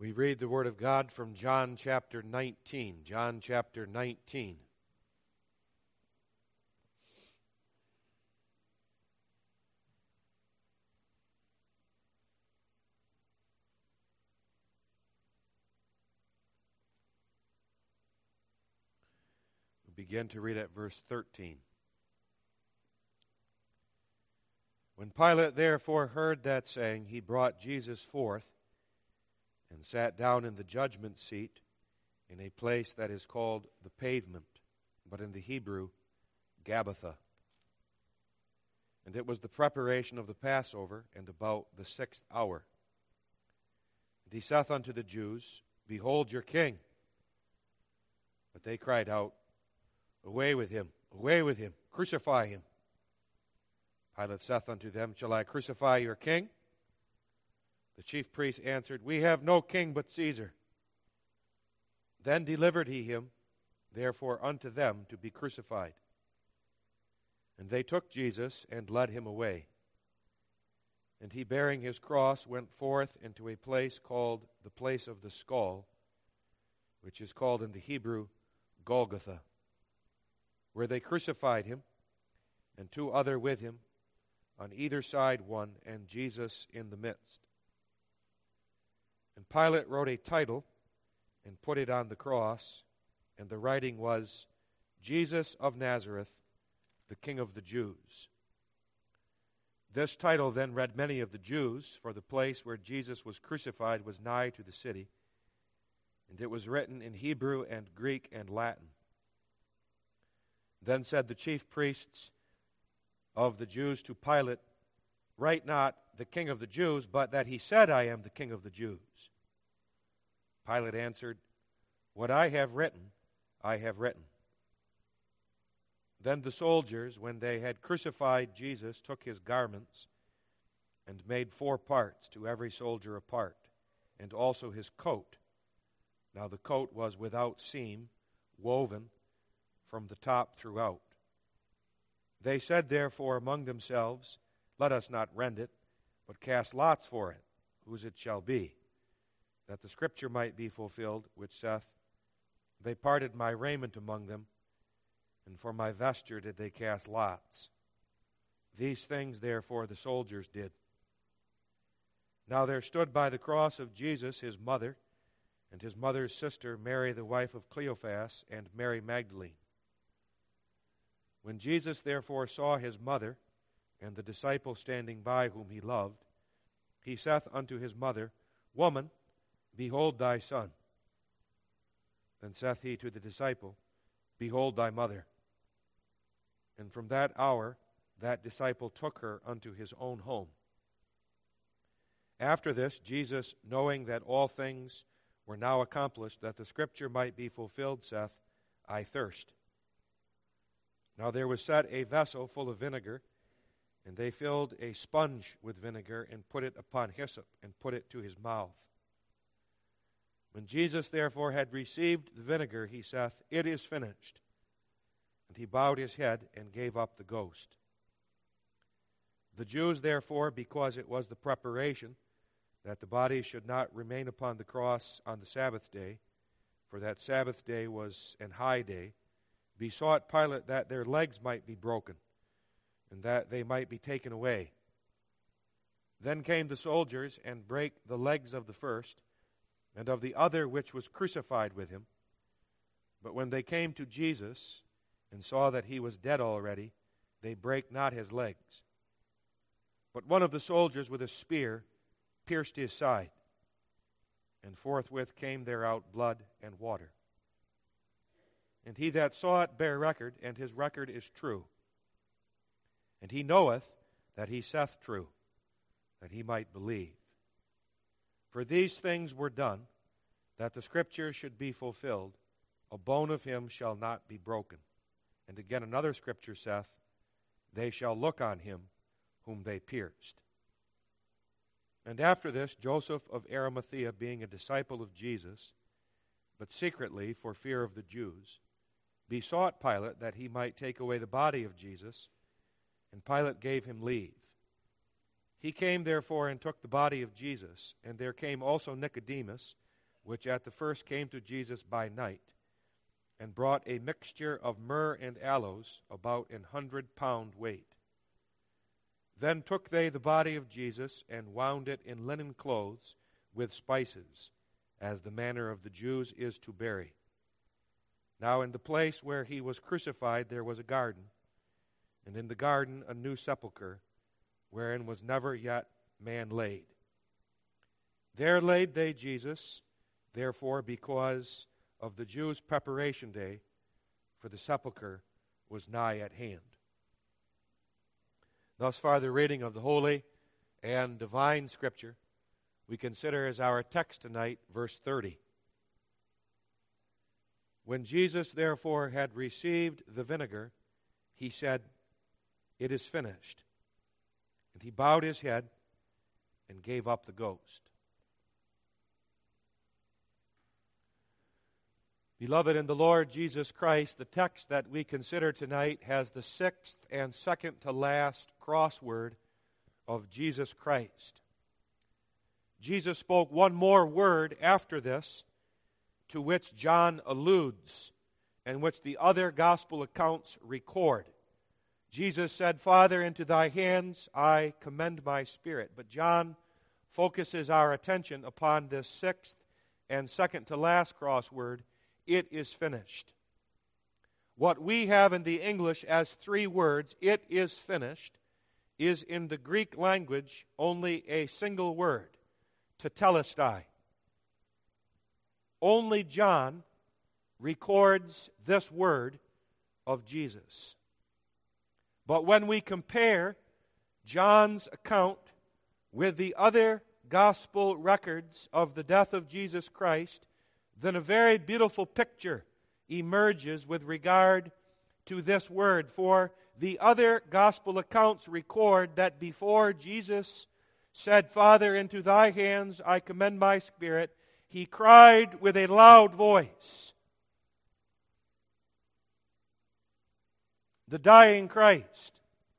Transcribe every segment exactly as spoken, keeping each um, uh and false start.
We read the Word of God from John chapter nineteen. John chapter nineteen. We begin to read at verse thirteen. When Pilate therefore heard that saying, he brought Jesus forth and sat down in the judgment seat in a place that is called the Pavement, but in the Hebrew, Gabbatha. And it was the preparation of the Passover, and about the sixth hour. And he saith unto the Jews, Behold your king. But they cried out, Away with him, away with him, crucify him. Pilate saith unto them, Shall I crucify your king? The chief priests answered, We have no king but Caesar. Then delivered he him, therefore unto them to be crucified. And they took Jesus and led him away. And he, bearing his cross, went forth into a place called the place of the skull, which is called in the Hebrew Golgotha, where they crucified him, and two other with him, on either side one, and Jesus in the midst. And Pilate wrote a title and put it on the cross, and the writing was, Jesus of Nazareth, the King of the Jews. This title then read many of the Jews, for the place where Jesus was crucified was nigh to the city, and it was written in Hebrew and Greek and Latin. Then said the chief priests of the Jews to Pilate, Write not the King of the Jews, but that he said, I am the King of the Jews. Pilate answered, What I have written, I have written. Then the soldiers, when they had crucified Jesus, took his garments and made four parts, to every soldier a part, and also his coat. Now the coat was without seam, woven from the top throughout. They said therefore among themselves, Let us not rend it, but cast lots for it, whose it shall be, that the scripture might be fulfilled, which saith, They parted my raiment among them, and for my vesture did they cast lots. These things therefore the soldiers did. Now there stood by the cross of Jesus his mother, and his mother's sister Mary the wife of Cleophas, and Mary Magdalene. When Jesus therefore saw his mother, and the disciple standing by whom he loved, he saith unto his mother, Woman, behold thy son. Then saith he to the disciple, Behold thy mother. And from that hour that disciple took her unto his own home. After this, Jesus, knowing that all things were now accomplished, that the scripture might be fulfilled, saith, I thirst. Now there was set a vessel full of vinegar, and they filled a sponge with vinegar, and put it upon hyssop, and put it to his mouth. When Jesus therefore had received the vinegar, he saith, It is finished. And he bowed his head, and gave up the ghost. The Jews therefore, because it was the preparation, that the body should not remain upon the cross on the Sabbath day, for that Sabbath day was an high day, besought Pilate that their legs might be broken, and that they might be taken away. Then came the soldiers, and brake the legs of the first, and of the other which was crucified with him. But when they came to Jesus, and saw that he was dead already, they brake not his legs. But one of the soldiers with a spear pierced his side, and forthwith came there out blood and water. And he that saw it bare record, and his record is true. And he knoweth that he saith true, that he might believe. For these things were done, that the scripture should be fulfilled, A bone of him shall not be broken. And again another scripture saith, They shall look on him whom they pierced. And after this, Joseph of Arimathea, being a disciple of Jesus, but secretly for fear of the Jews, besought Pilate that he might take away the body of Jesus, and Pilate gave him leave. He came therefore and took the body of Jesus, and there came also Nicodemus, which at the first came to Jesus by night, and brought a mixture of myrrh and aloes, about an hundred pound weight. Then took they the body of Jesus, and wound it in linen clothes with spices, as the manner of the Jews is to bury. Now in the place where he was crucified there was a garden, and in the garden a new sepulchre, wherein was never yet man laid. There laid they Jesus, therefore, because of the Jews' preparation day, for the sepulchre was nigh at hand. Thus far the reading of the Holy and Divine Scripture. We consider as our text tonight verse thirty. When Jesus therefore had received the vinegar, he said, "It is finished." And he bowed his head and gave up the ghost. Beloved in the Lord Jesus Christ, the text that we consider tonight has the sixth and second to last crossword of Jesus Christ. Jesus spoke one more word after this, to which John alludes, and which the other gospel accounts record. Jesus said, "Father, into thy hands I commend my spirit." But John focuses our attention upon this sixth and second to last crossword, "It is finished." What we have in the English as three words, "it is finished," is in the Greek language only a single word, tetelestai. Only John records this word of Jesus. But when we compare John's account with the other gospel records of the death of Jesus Christ, then a very beautiful picture emerges with regard to this word. For the other gospel accounts record that before Jesus said, "Father, into thy hands I commend my spirit," he cried with a loud voice. The dying Christ,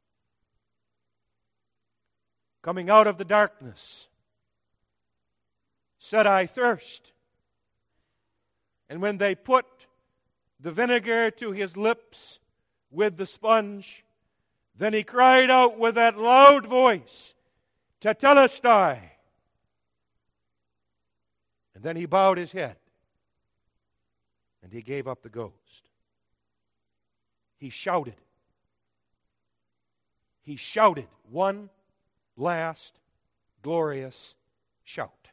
coming out of the darkness, said, "I thirst." And when they put the vinegar to his lips with the sponge, then he cried out with that loud voice, "Tetelestai." And then he bowed his head and he gave up the ghost. He shouted. He shouted one last glorious shout.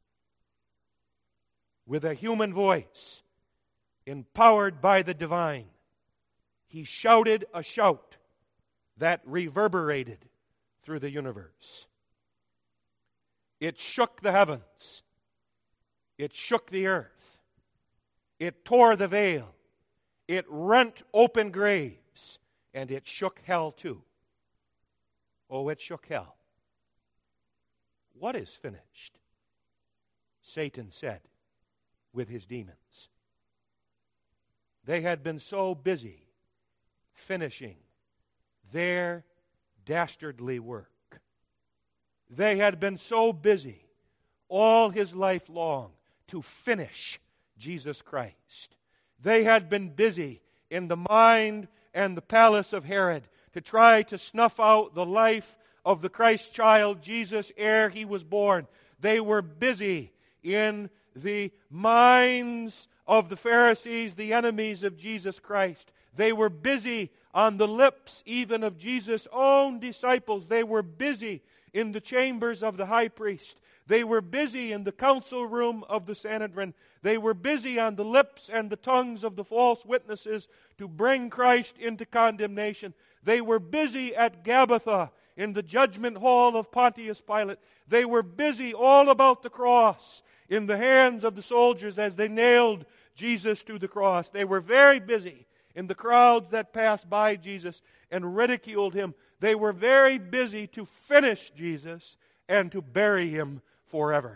With a human voice, empowered by the divine, he shouted a shout that reverberated through the universe. It shook the heavens. It shook the earth. It tore the veil. It rent open graves. And it shook hell too. Oh, it shook hell. What is finished? Satan said with his demons. They had been so busy finishing their dastardly work. They had been so busy all his life long to finish Jesus Christ. They had been busy in the mind and the palace of Herod to try to snuff out the life of the Christ child Jesus ere he was born. They were busy in the minds of the Pharisees, the enemies of Jesus Christ. They were busy on the lips even of Jesus' own disciples. They were busy in the chambers of the high priest. They were busy in the council room of the Sanhedrin. They were busy on the lips and the tongues of the false witnesses to bring Christ into condemnation. They were busy at Gabbatha in the judgment hall of Pontius Pilate. They were busy all about the cross in the hands of the soldiers as they nailed Jesus to the cross. They were very busy in the crowds that passed by Jesus and ridiculed him. They were very busy to finish Jesus and to bury him forever.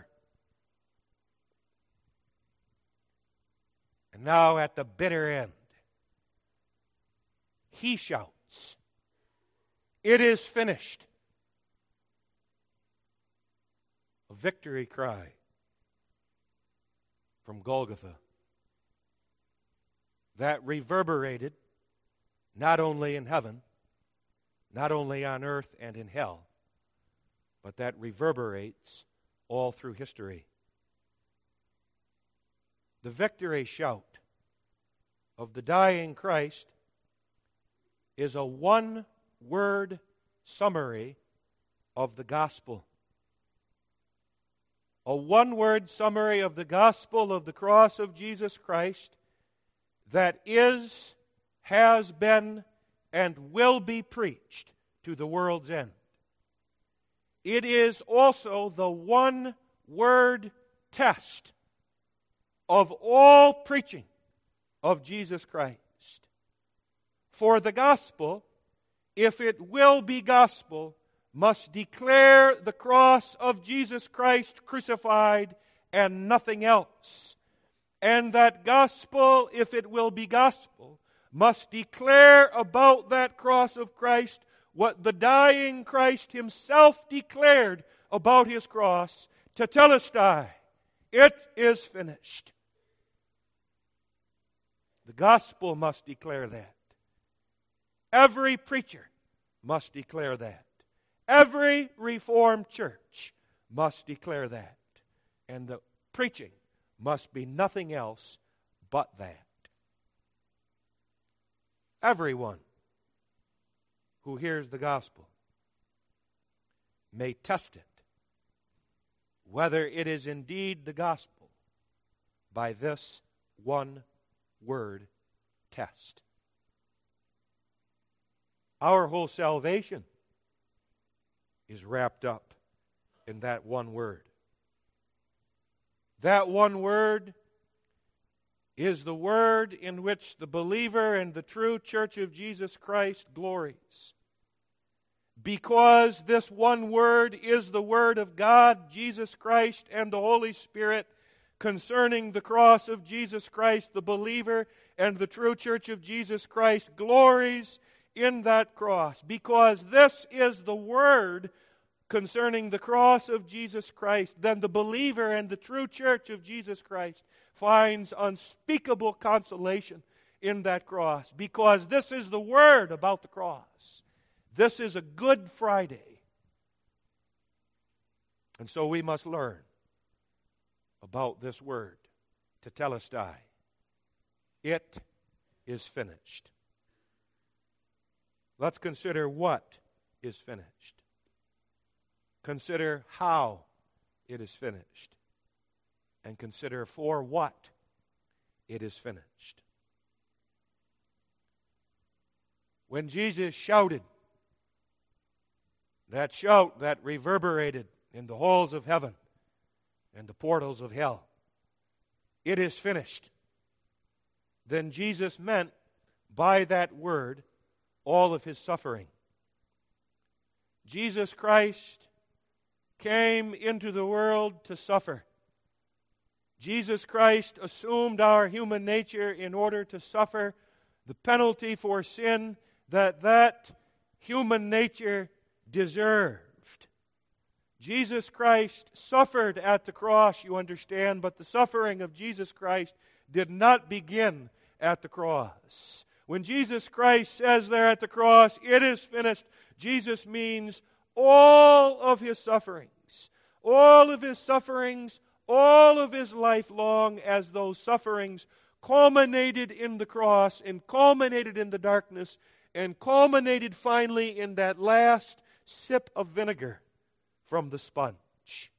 And now at the bitter end, he shouts, "It is finished." A victory cry. from Golgotha that reverberated not only in heaven, not only on earth and in hell, but that reverberates all through history. The victory shout of the dying Christ is a one-word summary of the gospel. A one-word summary of the gospel of the cross of Jesus Christ that is, has been, and will be preached to the world's end. It is also the one-word test of all preaching of Jesus Christ. For the gospel, if it will be gospel, must declare the cross of Jesus Christ crucified and nothing else. And that gospel, if it will be gospel, must declare about that cross of Christ what the dying Christ himself declared about his cross, tetelestai, it is finished. The gospel must declare that. Every preacher must declare that. Every Reformed church must declare that. And the preaching must be nothing else but that. Everyone who hears the gospel may test it, whether it is indeed the gospel, by this one word test. Our whole salvation is wrapped up in that one word. That one word is the word in which the believer and the true church of Jesus Christ glories. Because this one word is the word of God, Jesus Christ, and the Holy Spirit concerning the cross of Jesus Christ, the believer and the true church of Jesus Christ glories in that cross. Because this is the word concerning the cross of Jesus Christ, then the believer and the true church of Jesus Christ finds unspeakable consolation in that cross. Because this is the word about the cross. This is a Good Friday. And so we must learn about this word, tetelestai. It is finished. Let's consider what is finished. Consider how it is finished. And consider for what it is finished. When Jesus shouted, that shout that reverberated in the halls of heaven and the portals of hell, it is finished, then Jesus meant by that word all of his suffering. Jesus Christ came into the world to suffer. Jesus Christ assumed our human nature in order to suffer the penalty for sin that that human nature deserved. Jesus Christ suffered at the cross, you understand, but the suffering of Jesus Christ did not begin at the cross. When Jesus Christ says there at the cross, it is finished, Jesus means all of his sufferings. All of his sufferings, all of his life long, as those sufferings culminated in the cross and culminated in the darkness and culminated finally in that last sip of vinegar from the sponge.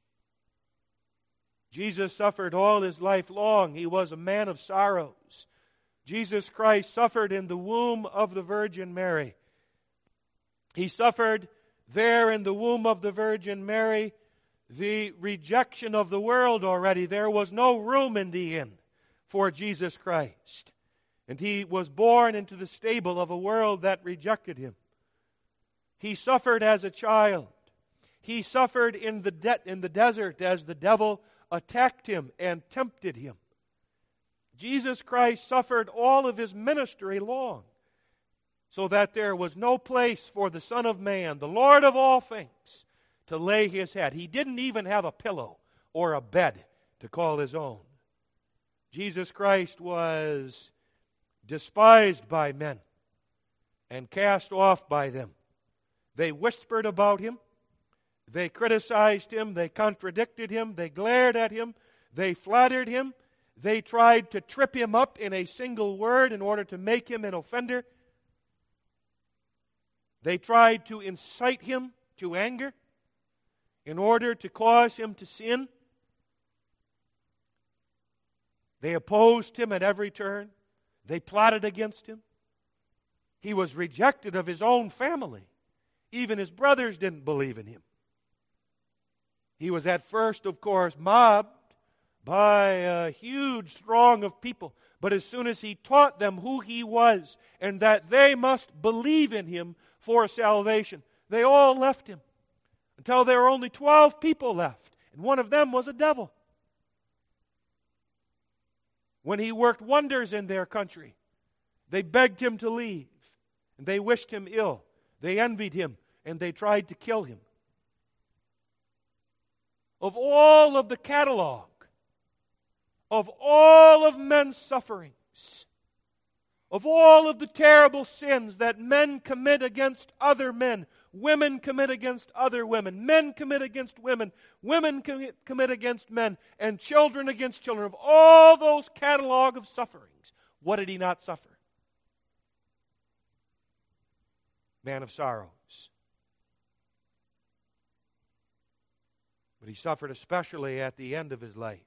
Jesus suffered all his life long. He was a man of sorrows. Jesus Christ suffered in the womb of the Virgin Mary. He suffered there in the womb of the Virgin Mary the rejection of the world already. There was no room in the inn for Jesus Christ. And he was born into the stable of a world that rejected him. He suffered as a child. He suffered in the de- in the desert as the devil attacked him and tempted him. Jesus Christ suffered all of his ministry long, so that there was no place for the Son of Man, the Lord of all things, to lay his head. He didn't even have a pillow or a bed to call his own. Jesus Christ was despised by men and cast off by them. They whispered about him. They criticized him. They contradicted him. They glared at him. They flattered him. They tried to trip him up in a single word in order to make him an offender. They tried to incite him to anger in order to cause him to sin. They opposed him at every turn. They plotted against him. He was rejected of his own family. Even his brothers didn't believe in him. He was at first, of course, mobbed by a huge throng of people. But as soon as he taught them who he was and that they must believe in him for salvation, they all left him until there were only twelve people left. And one of them was a devil. When he worked wonders in their country, they begged him to leave. And they wished him ill. They envied him. And they tried to kill him. Of all of the catalog, of all of men's sufferings, of all of the terrible sins that men commit against other men, women commit against other women, men commit against women, women commit, commit against men, and children against children, of all those catalog of sufferings, what did he not suffer? Man of sorrows. But he suffered especially at the end of his life.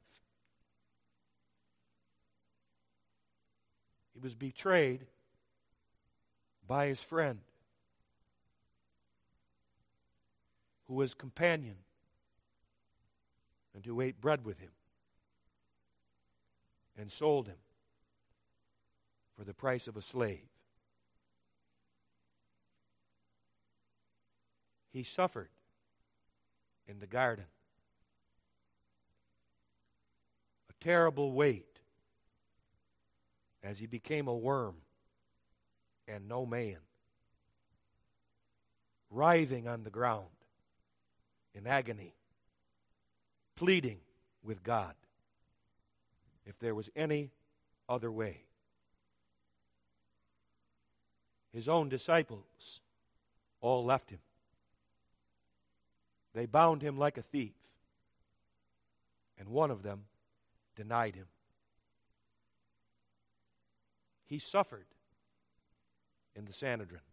He was betrayed by his friend, who was companion and who ate bread with him and sold him for the price of a slave. He suffered in the garden a terrible weight as he became a worm and no man, writhing on the ground in agony, pleading with God if there was any other way. His own disciples all left him. They bound him like a thief, and one of them denied him. He suffered in the Sanhedrin.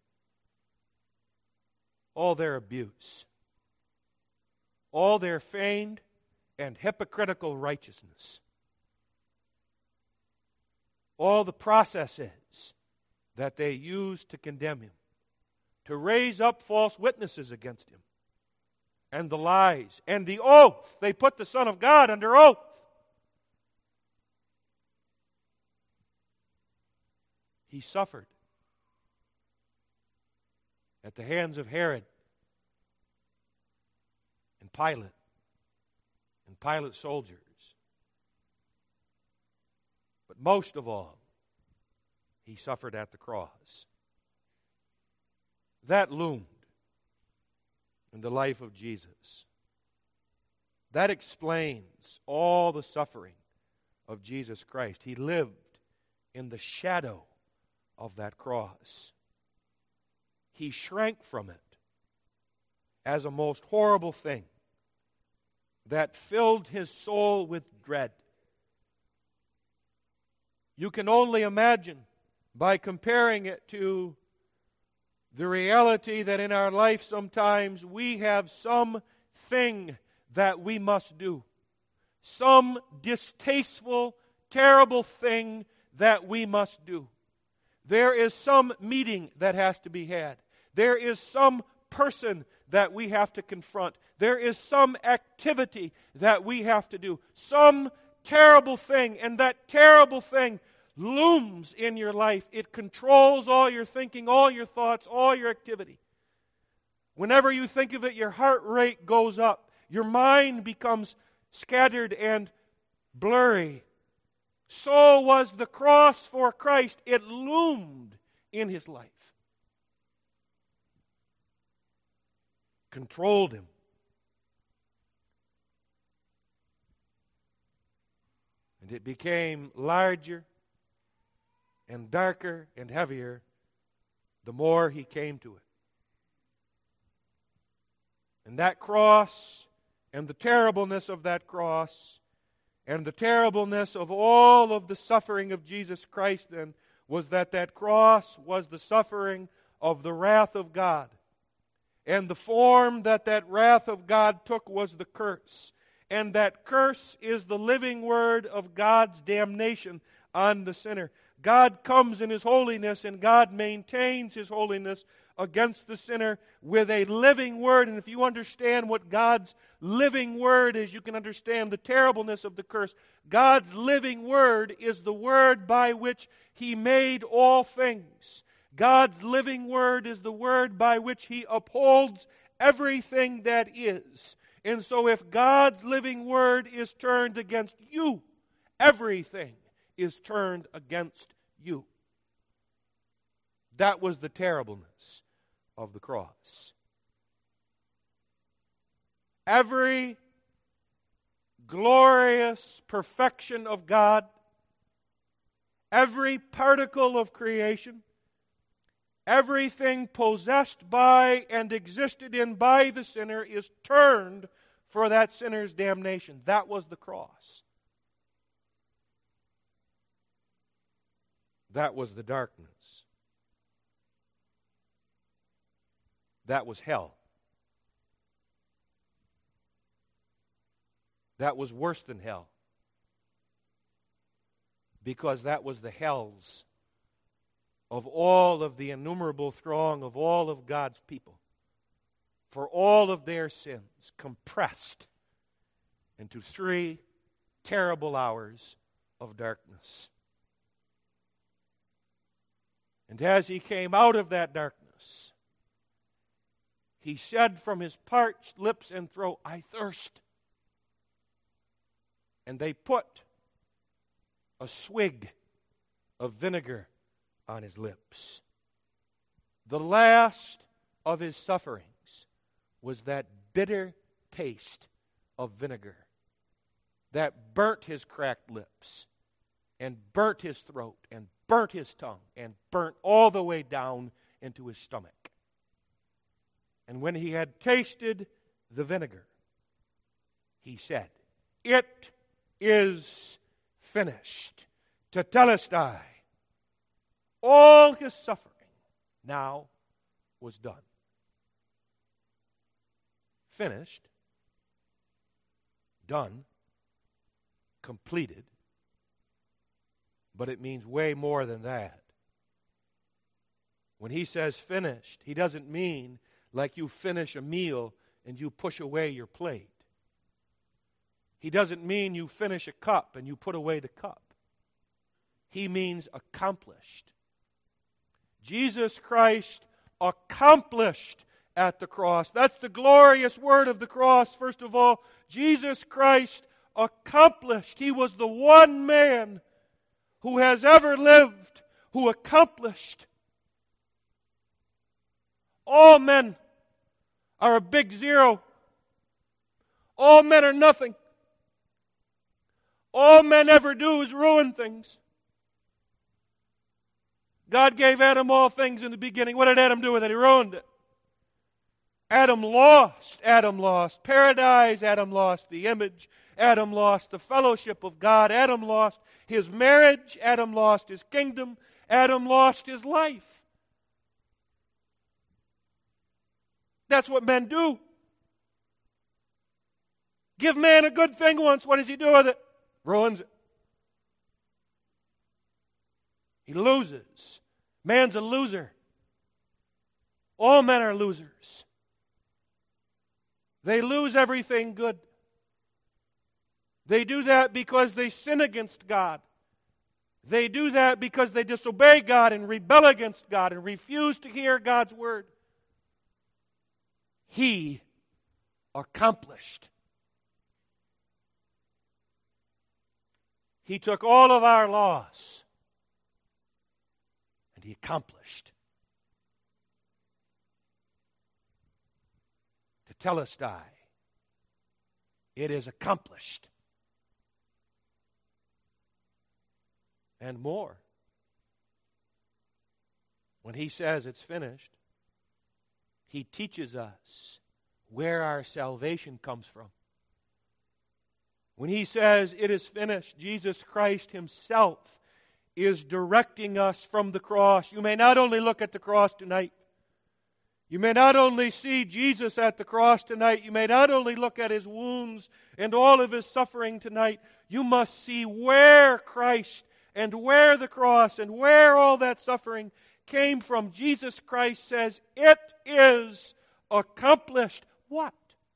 All their abuse, all their feigned and hypocritical righteousness, all the processes that they used to condemn him, to raise up false witnesses against him, and the lies, and the oath. They put the Son of God under oath. He suffered at the hands of Herod and Pilate and Pilate's soldiers. But most of all, he suffered at the cross. That loomed in the life of Jesus. That explains all the suffering of Jesus Christ. He lived in the shadow of that cross. He shrank from it as a most horrible thing that filled his soul with dread. You can only imagine by comparing it to the reality that in our life sometimes we have some thing that we must do. Some distasteful, terrible thing that we must do. There is some meeting that has to be had. There is some person that we have to confront. There is some activity that we have to do. Some terrible thing, and that terrible thing looms in your life. It controls all your thinking, all your thoughts, all your activity. Whenever you think of it, your heart rate goes up. Your mind becomes scattered and blurry. So was the cross for Christ. It loomed in his life. Controlled him. And And it became larger and darker and heavier the more he came to it. And that cross and the terribleness of that cross and the terribleness of all of the suffering of Jesus Christ then was that that cross was the suffering of the wrath of God. And the form that that wrath of God took was the curse. And that curse is the living word of God's damnation on the sinner. God comes in His holiness and God maintains His holiness against the sinner with a living word. And if you understand what God's living word is, you can understand the terribleness of the curse. God's living word is the word by which He made all things. God's living word is the word by which He upholds everything that is. And so if God's living word is turned against you, everything is turned against you. That was the terribleness of the cross. Every glorious perfection of God, every particle of creation, everything possessed by and existed in by the sinner is turned for that sinner's damnation. That was the cross. That was the darkness. That was hell. That was worse than hell. Because that was the hells of all of the innumerable throng of all of God's people. For all of their sins compressed into three terrible hours of darkness. And as He came out of that darkness, He said from His parched lips and throat, I thirst. And they put a swig of vinegar on His lips. The last of His sufferings was that bitter taste of vinegar that burnt His cracked lips and burnt His throat and burnt His tongue and burnt all the way down into His stomach. And when He had tasted the vinegar, He said, it is finished. Tetelestai. All His suffering now was done. Finished, done, completed, but it means way more than that. When He says finished, He doesn't mean like you finish a meal and you push away your plate. He doesn't mean you finish a cup and you put away the cup. He means accomplished. Jesus Christ accomplished at the cross. That's the glorious word of the cross. First of all, Jesus Christ accomplished. He was the one man who has ever lived who accomplished. All men are a big zero. All men are nothing. All men ever do is ruin things. God gave Adam all things in the beginning. What did Adam do with it? He ruined it. Adam lost. Adam lost paradise. Adam lost the image. Adam lost the fellowship of God. Adam lost his marriage. Adam lost his kingdom. Adam lost his life. That's what men do. Give man a good thing once. What does he do with it? Ruins it. He loses. Man's a loser. All men are losers. They lose everything good. They do that because they sin against God. They do that because they disobey God and rebel against God and refuse to hear God's word. He accomplished. He took all of our loss and He accomplished. Tetelestai. It is accomplished. and more. When he says it's finished, he teaches us where our salvation comes from. When he says it is finished, Jesus Christ himself is directing us from the cross. You may not only look at the cross tonight, you may not only see Jesus at the cross tonight, you may not only look at his wounds and all of his suffering tonight, you must see where Christ and where the cross and where all that suffering came from. Jesus Christ says, it is accomplished. What?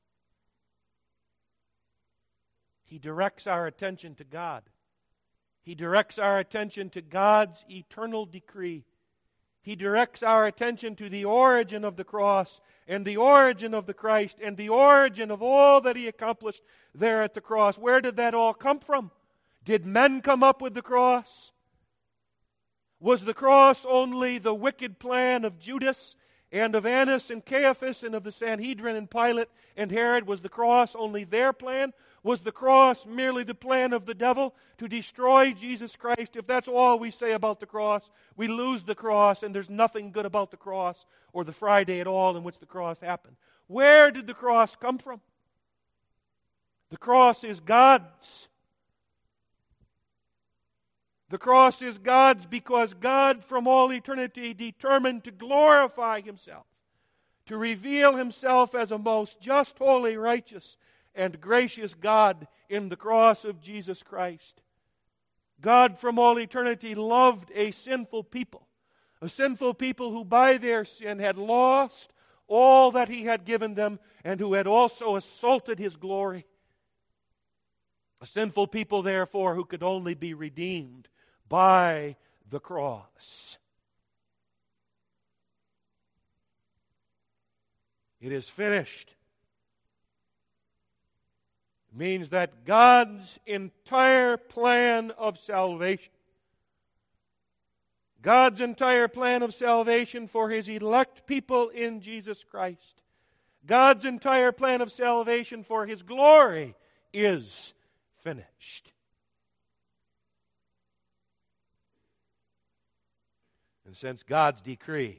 He directs our attention to God. He directs our attention to God's eternal decree. He directs our attention to the origin of the cross and the origin of the Christ and the origin of all that he accomplished there at the cross. Where did that all come from? Did men come up with the cross? Was the cross only the wicked plan of Judas and of Annas and Caiaphas and of the Sanhedrin and Pilate and Herod? Was the cross only their plan? Was the cross merely the plan of the devil to destroy Jesus Christ? If that's all we say about the cross, we lose the cross and there's nothing good about the cross or the Friday at all in which the cross happened. Where did the cross come from? The cross is God's. The cross is God's because God from all eternity determined to glorify himself, to reveal himself as a most just, holy, righteous, and gracious God in the cross of Jesus Christ. God from all eternity loved a sinful people, a sinful people who by their sin had lost all that he had given them and who had also assaulted his glory. A sinful people, therefore, who could only be redeemed by the cross. It is finished. It means that God's entire plan of salvation, God's entire plan of salvation for his elect people in Jesus Christ, God's entire plan of salvation for his glory is finished. And since God's decree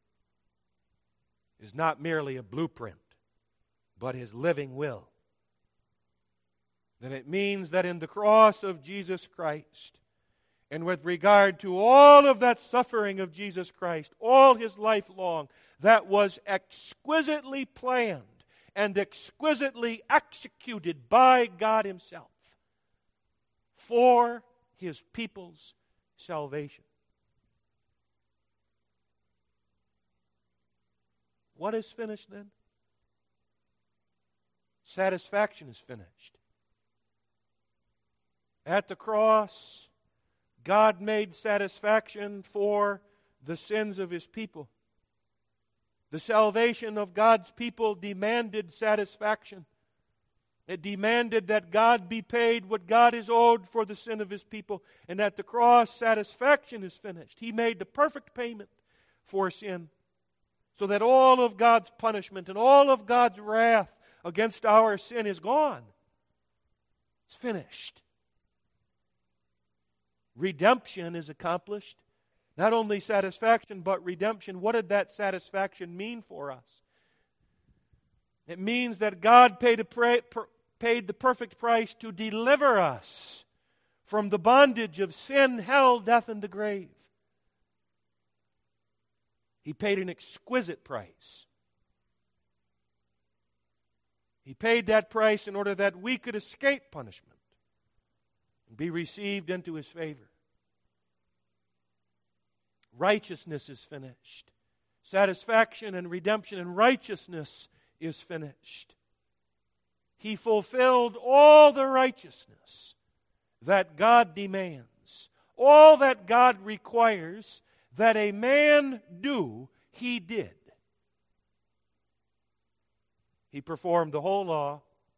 is not merely a blueprint, but his living will, then it means that in the cross of Jesus Christ, and with regard to all of that suffering of Jesus Christ, all his life long, that was exquisitely planned and exquisitely executed by God himself for his people's salvation. What is finished then? Satisfaction is finished. At the cross, God made satisfaction for the sins of his people. The salvation of God's people demanded satisfaction. It demanded that God be paid what God is owed for the sin of his people. And at the cross, satisfaction is finished. He made the perfect payment for sin, so that all of God's punishment and all of God's wrath against our sin is gone. It's finished. Redemption is accomplished. Not only satisfaction, but redemption. What did that satisfaction mean for us? It means that God paid, a pra- per- paid the perfect price to deliver us from the bondage of sin, hell, death, and the grave. He paid an exquisite price. He paid that price in order that we could escape punishment and be received into his favor. Righteousness is finished. Satisfaction and redemption and righteousness is finished. He fulfilled all the righteousness that God demands. All that God requires that a man do, he did. He performed the whole law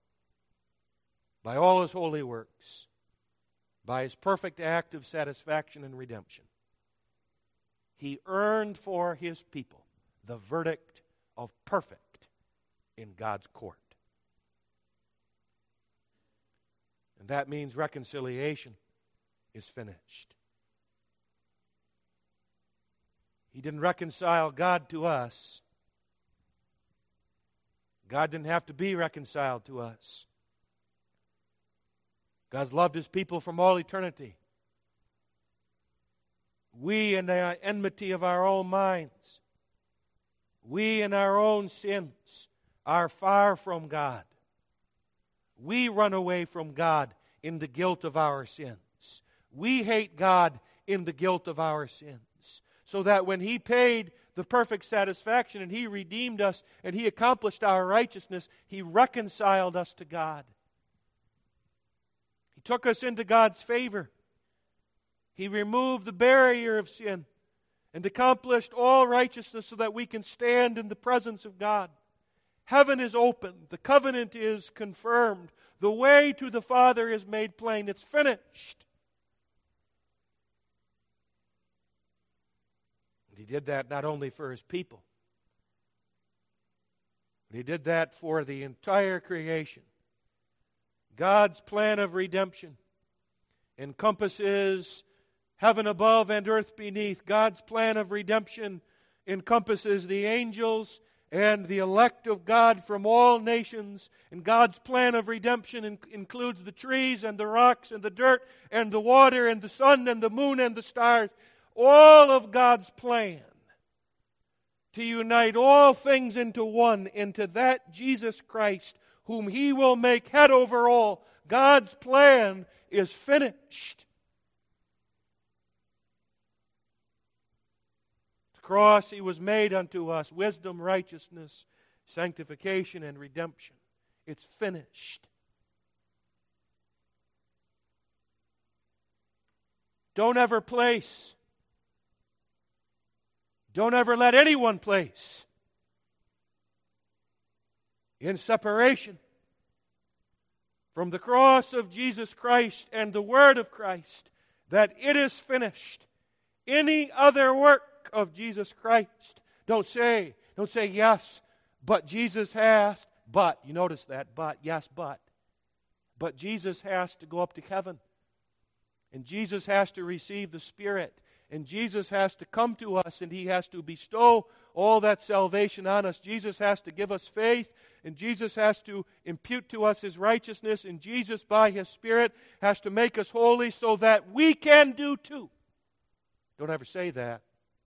by all his holy works, by his perfect act of satisfaction and redemption. He earned for his people the verdict of perfect in God's court. And that means reconciliation is finished. He didn't reconcile God to us. God didn't have to be reconciled to us. God's loved His people from all eternity. We, in the enmity of our own minds, we in our own sins, are far from God. We run away from God in the guilt of our sins. We hate God in the guilt of our sins. So that when He paid the perfect satisfaction and He redeemed us and He accomplished our righteousness, He reconciled us to God. He took us into God's favor. He removed the barrier of sin and accomplished all righteousness so that we can stand in the presence of God. Heaven is open. The covenant is confirmed. The way to the Father is made plain. It's finished. And He did that not only for His people, but He did that for the entire creation. God's plan of redemption encompasses heaven above and earth beneath. God's plan of redemption encompasses the angels and the elect of God from all nations. And God's plan of redemption in- includes the trees and the rocks and the dirt and the water and the sun and the moon and the stars. All of God's plan to unite all things into one, into that Jesus Christ, whom He will make head over all. God's plan is finished. Cross He was made unto us wisdom, righteousness, sanctification, and redemption. It's finished. Don't ever place, don't ever let anyone place in separation from the cross of Jesus Christ and the Word of Christ that it is finished. Any other work of Jesus Christ. Don't say, don't say yes, but Jesus has, but, you notice that, but, yes, but. But Jesus has to go up to heaven. And Jesus has to receive the Spirit. And Jesus has to come to us and He has to bestow all that salvation on us. Jesus has to give us faith. And Jesus has to impute to us His righteousness. And Jesus, by His Spirit, has to make us holy so that we can do too. Don't ever say that.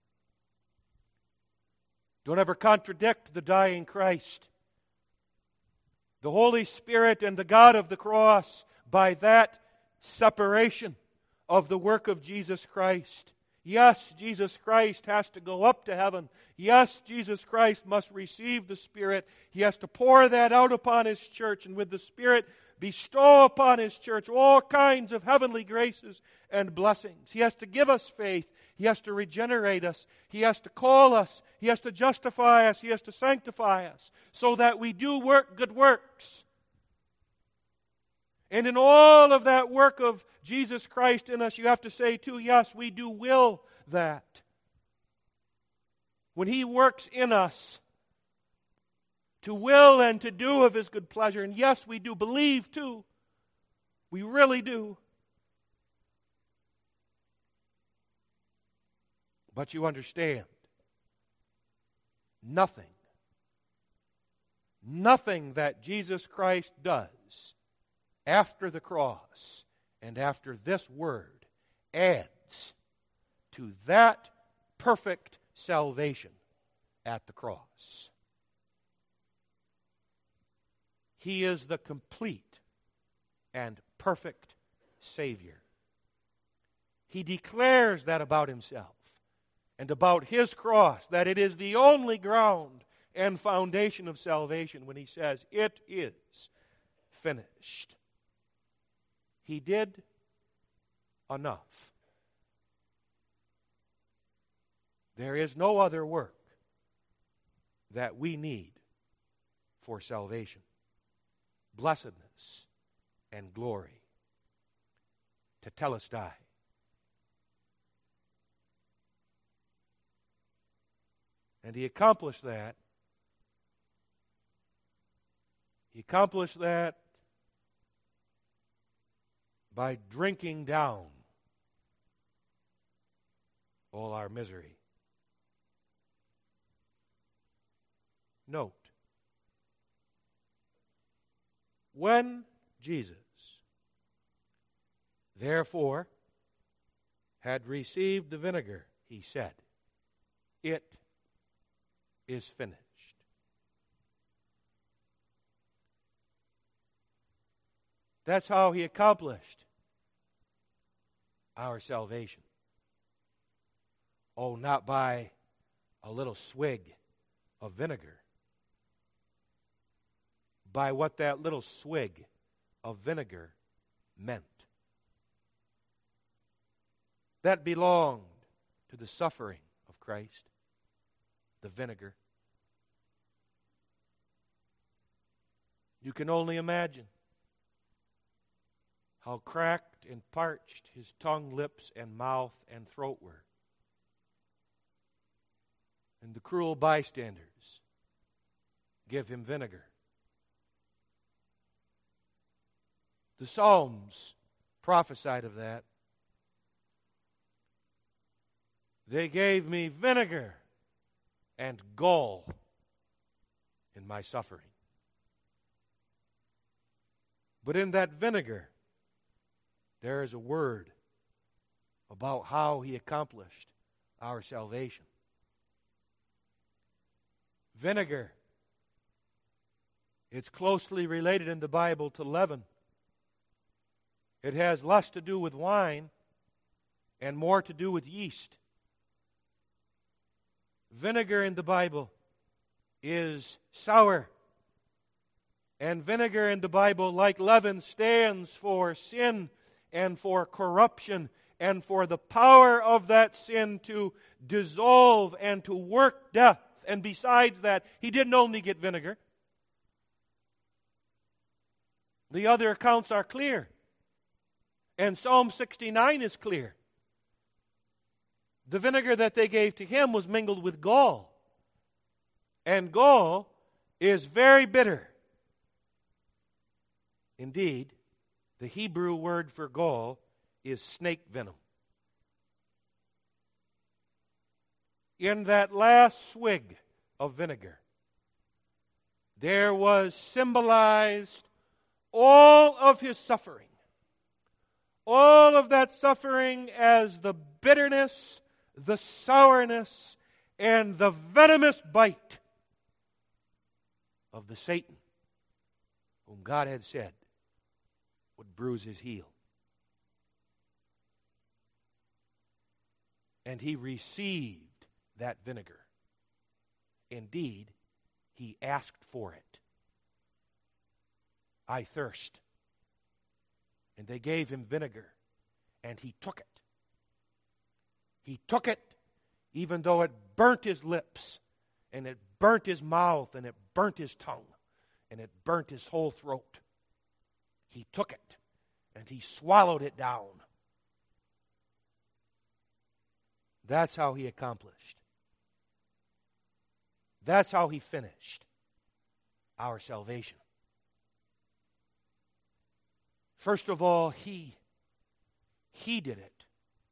Don't ever contradict the dying Christ. The Holy Spirit and the God of the cross, by that separation of the work of Jesus Christ. Yes, Jesus Christ has to go up to heaven. Yes, Jesus Christ must receive the Spirit. He has to pour that out upon His church, and with the Spirit bestow upon His church all kinds of heavenly graces and blessings. He has to give us faith. He has to regenerate us. He has to call us. He has to justify us. He has to sanctify us so that we do work good works. And in all of that work of Jesus Christ in us, you have to say too, yes, we do will that. When He works in us to will and to do of His good pleasure, and yes, we do believe too. We really do. But you understand, nothing, nothing that Jesus Christ does after the cross and after this word adds to that perfect salvation at the cross. He is the complete and perfect Savior. He declares that about Himself and about His cross, that it is the only ground and foundation of salvation when He says, it is finished. He did enough. There is no other work that we need for salvation, blessedness, and glory. Tetelestai. And He accomplished that. He accomplished that by drinking down all our misery note. When Jesus, therefore, had received the vinegar, he said, "It is finished." That's how he accomplished our salvation. Oh, not by a little swig of vinegar. By what that little swig of vinegar meant. That belonged to the suffering of Christ, the vinegar. You can only imagine how cracked and parched his tongue, lips, and mouth and throat were. And the cruel bystanders give him vinegar. The Psalms prophesied of that. They gave me vinegar and gall in my suffering. But in that vinegar, there is a word about how he accomplished our salvation. Vinegar, it's closely related in the Bible to leaven. It has less to do with wine and more to do with yeast. Vinegar in the Bible is sour. And vinegar in the Bible, like leaven, stands for sin and for corruption and for the power of that sin to dissolve and to work death. And besides that, he didn't only get vinegar. The other accounts are clear. And Psalm sixty-nine is clear. The vinegar that they gave to him was mingled with gall. And gall is very bitter. Indeed, the Hebrew word for gall is snake venom. In that last swig of vinegar, there was symbolized all of his suffering. All of that suffering as the bitterness, the sourness, and the venomous bite of the Satan whom God had said would bruise his heel. And he received that vinegar. Indeed, he asked for it. I thirst. And they gave him vinegar, and he took it. He took it, even though it burnt his lips, and it burnt his mouth, and it burnt his tongue, and it burnt his whole throat. He took it, and he swallowed it down. That's how he accomplished. That's how he finished our salvation. First of all, he, he did it.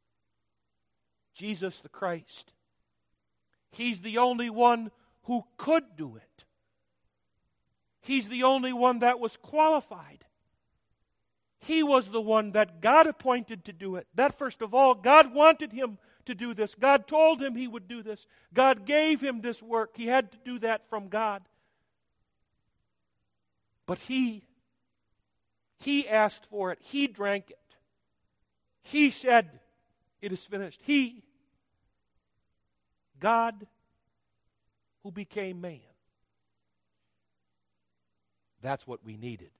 Jesus the Christ. He's the only one who could do it. He's the only one that was qualified. He was the one that God appointed to do it. That, first of all, God wanted him to do this. God told him he would do this. God gave him this work. He had to do that from God. But he, he asked for it. He drank it. He said, "It is finished." He, God, who became man. That's what we needed.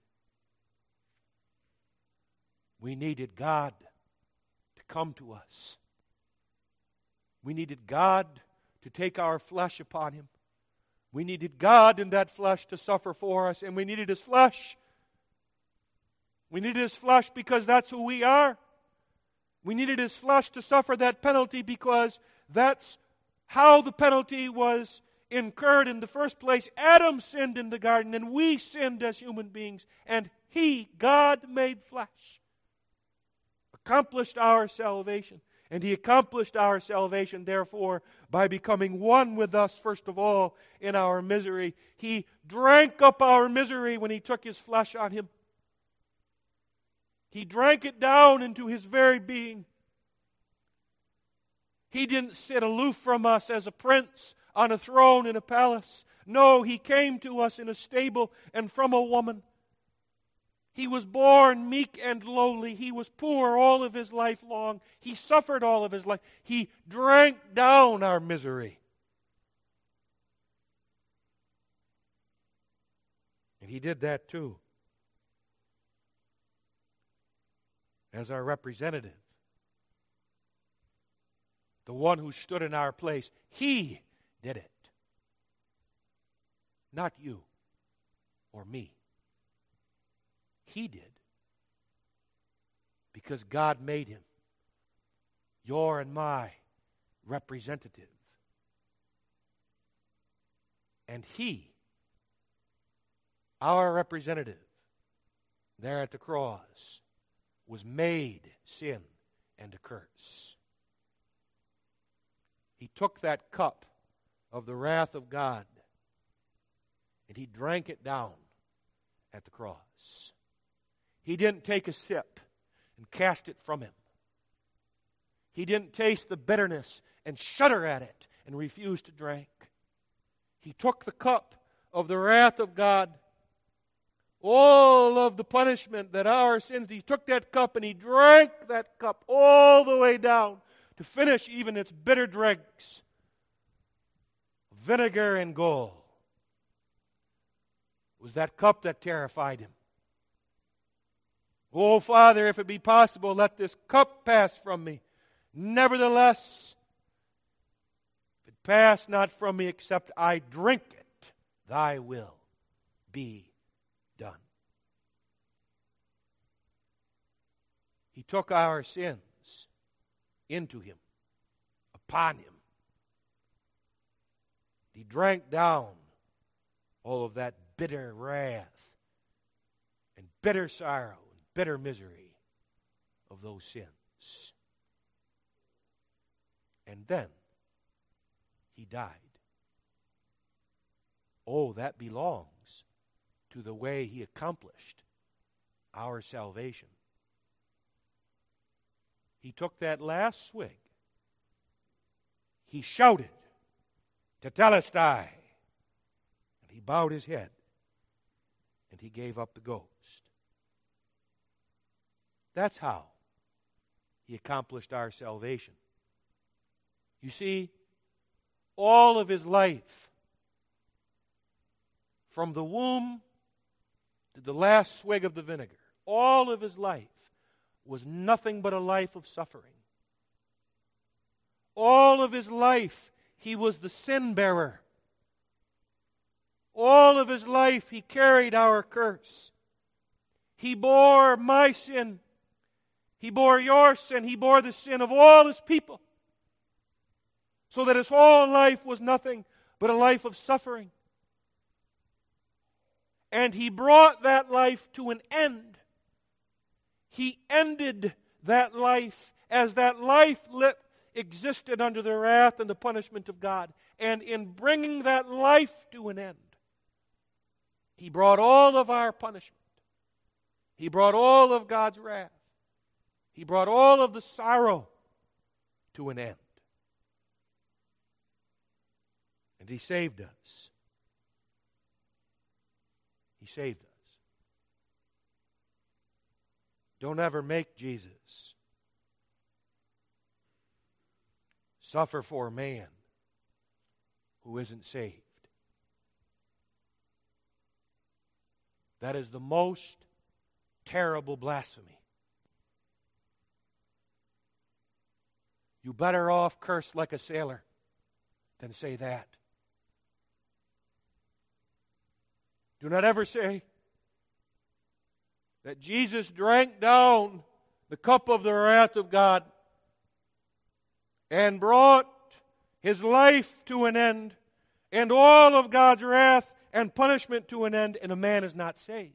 We needed God to come to us. We needed God to take our flesh upon him. We needed God in that flesh to suffer for us, and we needed his flesh. We needed his flesh because that's who we are. We needed his flesh to suffer that penalty because that's how the penalty was incurred in the first place. Adam sinned in the garden, and we sinned as human beings, and he, God made flesh, accomplished our salvation. And He accomplished our salvation, therefore, by becoming one with us, first of all, in our misery. He drank up our misery when He took His flesh on Him. He drank it down into His very being. He didn't sit aloof from us as a prince on a throne in a palace. No, He came to us in a stable and from a woman. He was born meek and lowly. He was poor all of His life long. He suffered all of His life. He drank down our misery. And He did that too, as our representative. The one who stood in our place. He did it. Not you or me. He did. Because God made Him your and my representative. And He, our representative, there at the cross, was made sin and a curse. He took that cup of the wrath of God and He drank it down at the cross. He didn't take a sip and cast it from Him. He didn't taste the bitterness and shudder at it and refuse to drink. He took the cup of the wrath of God, all of the punishment that our sins, He took that cup and He drank that cup all the way down to finish even its bitter dregs, vinegar and gall. It was that cup that terrified Him. Oh, Father, if it be possible, let this cup pass from me. Nevertheless, if it pass not from me except I drink it, Thy will be done. He took our sins into Him, upon Him. He drank down all of that bitter wrath and bitter sorrow and bitter misery of those sins. And then He died. Oh, that belongs to the way He accomplished our salvation. He took that last swig. He shouted, Tetelestai. And He bowed His head. And He gave up the ghost. That's how He accomplished our salvation. You see, all of His life, from the womb to the last swig of the vinegar, all of His life was nothing but a life of suffering. All of His life, He was the sin bearer. All of His life, He carried our curse. He bore my sin. He bore your sin. He bore the sin of all His people. So that His whole life was nothing but a life of suffering. And He brought that life to an end. He ended that life as that life lit, existed under the wrath and the punishment of God. And in bringing that life to an end, He brought all of our punishment. He brought all of God's wrath. He brought all of the sorrow to an end. And He saved us. He saved us. Don't ever make Jesus suffer for a man who isn't saved. That is the most terrible blasphemy. You better off curse like a sailor than say that. Do not ever say that Jesus drank down the cup of the wrath of God and brought His life to an end and all of God's wrath and punishment to an end, and a man is not saved.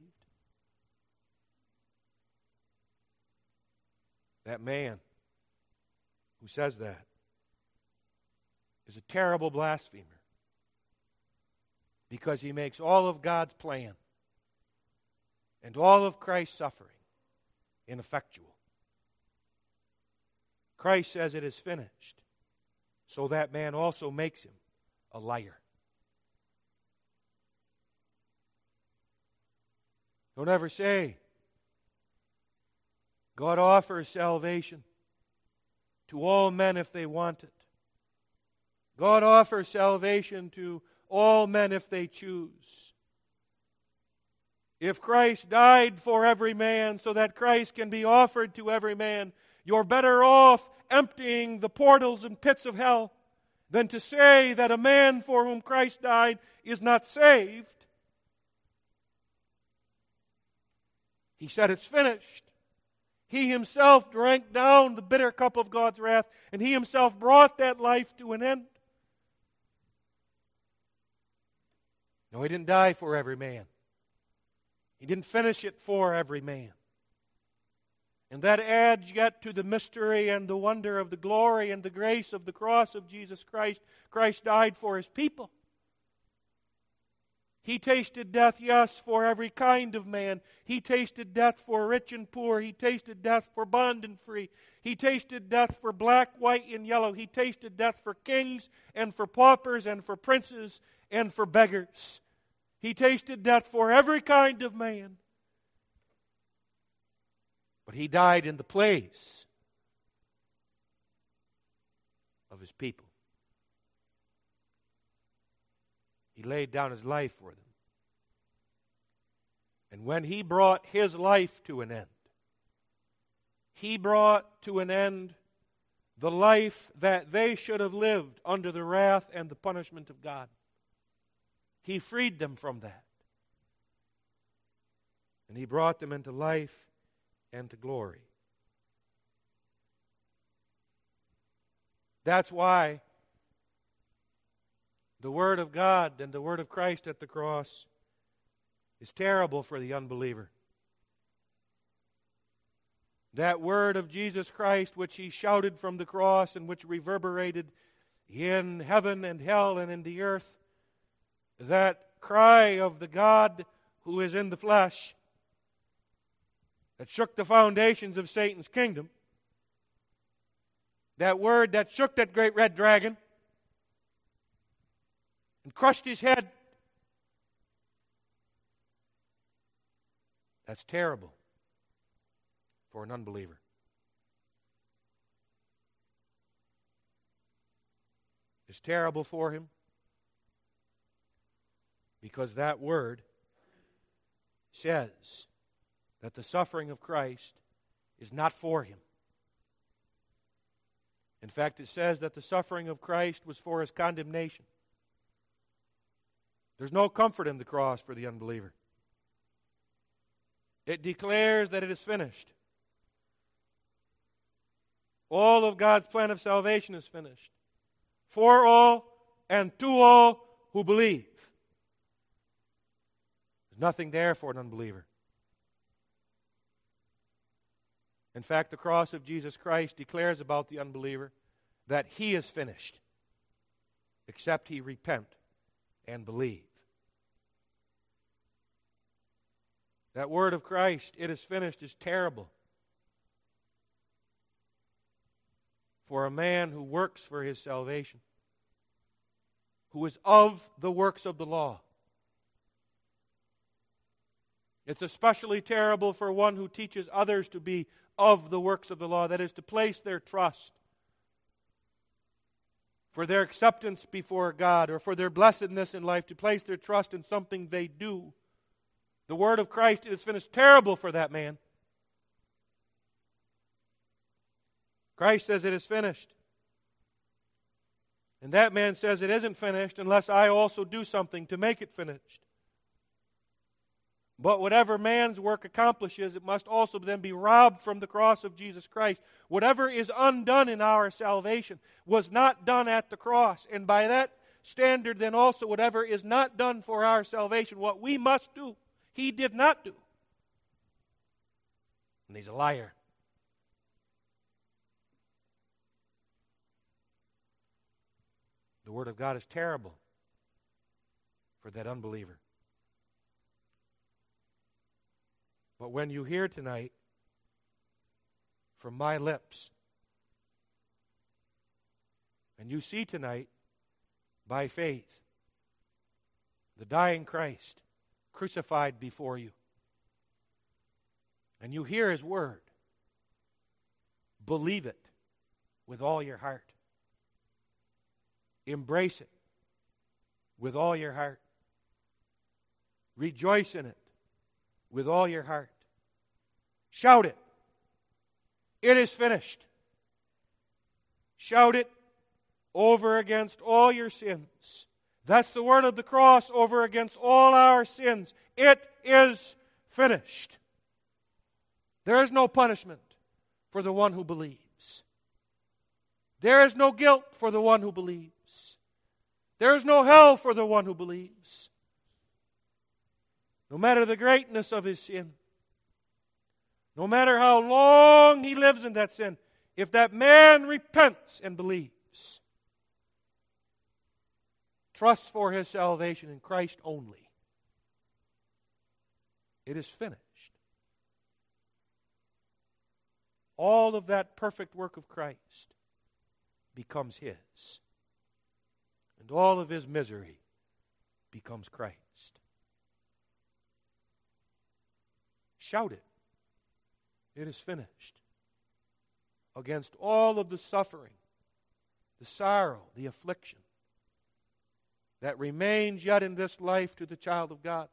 That man who says that is a terrible blasphemer, because he makes all of God's plan and all of Christ's suffering ineffectual. Christ says it is finished, so that man also makes him a liar. Don't ever say, God offers salvation to all men if they want it. God offers salvation to all men if they choose. If Christ died for every man so that Christ can be offered to every man, you're better off emptying the portals and pits of hell than to say that a man for whom Christ died is not saved. He said it's finished. He himself drank down the bitter cup of God's wrath, and he himself brought that life to an end. No, he didn't die for every man. He didn't finish it for every man. And that adds yet to the mystery and the wonder of the glory and the grace of the cross of Jesus Christ. Christ died for his people. He tasted death, yes, for every kind of man. He tasted death for rich and poor. He tasted death for bond and free. He tasted death for black, white, and yellow. He tasted death for kings and for paupers and for princes and for beggars. He tasted death for every kind of man. But he died in the place of his people. He laid down his life for them. And when he brought his life to an end, he brought to an end the life that they should have lived under the wrath and the punishment of God. He freed them from that. And he brought them into life and to glory. That's why the Word of God and the Word of Christ at the cross is terrible for the unbeliever. That Word of Jesus Christ which he shouted from the cross and which reverberated in heaven and hell and in the earth, that cry of the God who is in the flesh that shook the foundations of Satan's kingdom, that word that shook that great red dragon and crushed his head, that's terrible for an unbeliever. It's terrible for him because that word says that the suffering of Christ is not for him. In fact, it says that the suffering of Christ was for his condemnation. There's no comfort in the cross for the unbeliever. It declares that it is finished. All of God's plan of salvation is finished. For all and to all who believe. There's nothing there for an unbeliever. In fact, the cross of Jesus Christ declares about the unbeliever that he is finished, except he repent and believe. That word of Christ, it is finished, is terrible for a man who works for his salvation, who is of the works of the law. It's especially terrible for one who teaches others to be of the works of the law, that is, to place their trust for their acceptance before God or for their blessedness in life, to place their trust in something they do. The word of Christ is finished. Terrible for that man. Christ says it is finished. And that man says it isn't finished unless I also do something to make it finished. But whatever man's work accomplishes, it must also then be robbed from the cross of Jesus Christ. Whatever is undone in our salvation was not done at the cross. And by that standard, then also whatever is not done for our salvation, what we must do, he did not do. And he's a liar. The Word of God is terrible for that unbeliever. But when you hear tonight from my lips, and you see tonight, by faith, the dying Christ crucified before you, and you hear His Word, believe it with all your heart. Embrace it with all your heart. Rejoice in it with all your heart. Shout it. It is finished. Shout it over against all your sins. That's the word of the cross over against all our sins. It is finished. There is no punishment for the one who believes. There is no guilt for the one who believes. There is no hell for the one who believes. No matter the greatness of his sin, no matter how long he lives in that sin, if that man repents and believes, trusts for his salvation in Christ only, it is finished. All of that perfect work of Christ becomes his. And all of his misery becomes Christ. Shout it. It is finished. Against all of the suffering, the sorrow, the affliction that remains yet in this life to the child of God.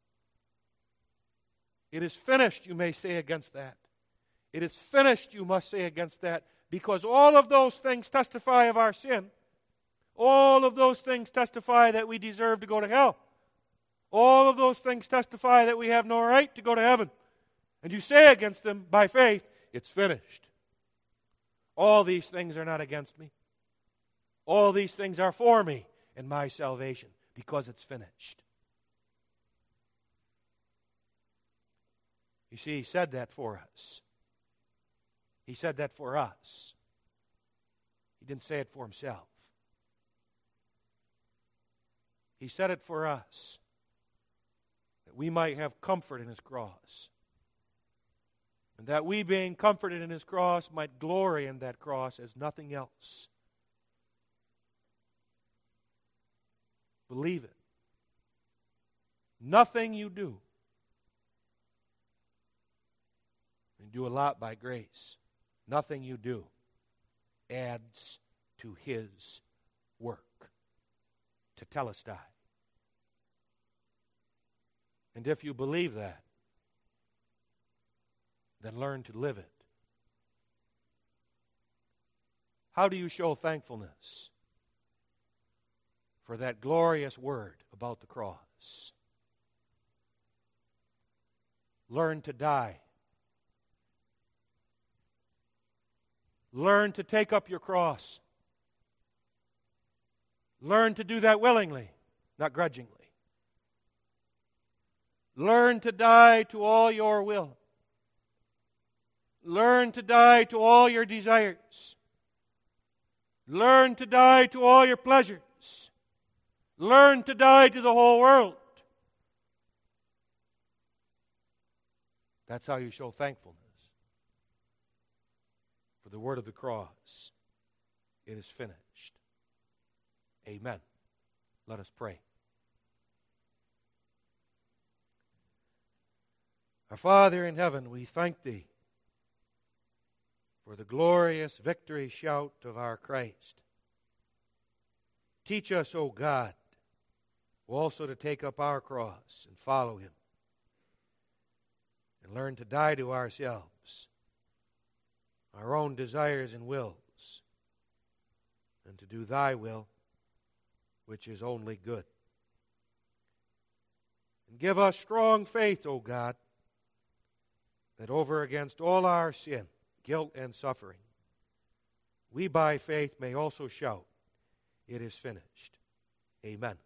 It is finished, you may say against that. It is finished, you must say against that, because all of those things testify of our sin. All of those things testify that we deserve to go to hell. All of those things testify that we have no right to go to heaven. And you say against them by faith, it's finished. All these things are not against me. All these things are for me and my salvation because it's finished. You see, he said that for us. He said that for us. He didn't say it for himself. He said it for us, that we might have comfort in his cross. And that we, being comforted in his cross, might glory in that cross as nothing else. Believe it. Nothing you do, and do a lot by grace, nothing you do adds to his work. Tetelestai. And if you believe that, then learn to live it. How do you show thankfulness for that glorious word about the cross? Learn to die. Learn to take up your cross. Learn to do that willingly, not grudgingly. Learn to die to all your will. Learn to die to all your desires. Learn to die to all your pleasures. Learn to die to the whole world. That's how you show thankfulness for the word of the cross. It is finished. Amen. Let us pray. Our Father in heaven, we thank Thee for the glorious victory shout of our Christ. Teach us, O God, also to take up our cross and follow Him, and learn to die to ourselves, our own desires and wills, and to do Thy will, which is only good. And give us strong faith, O God, that over against all our sin, guilt, and suffering, we by faith may also shout, it is finished. Amen.